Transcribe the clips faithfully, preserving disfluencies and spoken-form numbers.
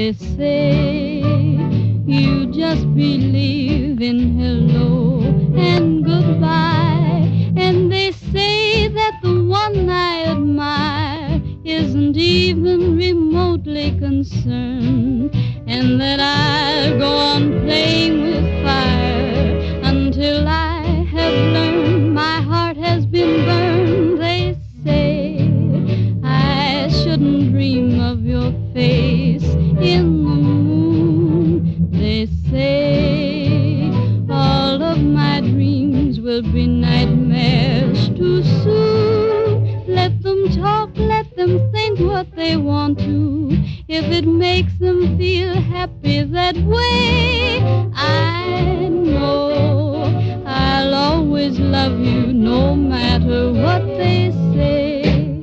They say you just believe in hello and goodbye, and they say that the one I admire isn't even remotely concerned, and that I'll go on playing with fire until I have learned my heart has been burned. They say I shouldn't dream of your face in the moon. They say all of my dreams will be nightmares too soon. Let them talk, let them think what they want to. If it makes them feel happy that way, I know I'll always love you no matter what they say.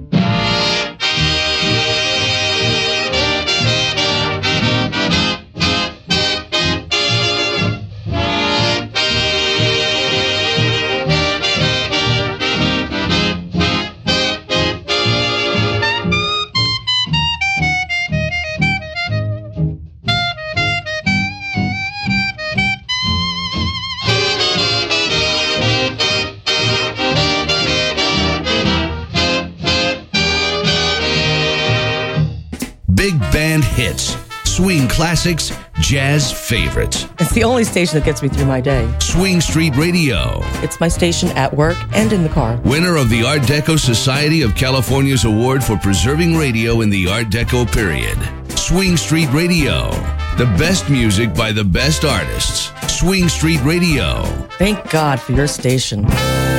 Big band hits, swing classics, jazz favorites. It's the only station that gets me through my day. Swing Street Radio. It's my station at work and in the car. Winner of the Art Deco Society of California's Award for Preserving Radio in the Art Deco period. Swing Street Radio. The best music by the best artists. Swing Street Radio. Thank God for your station.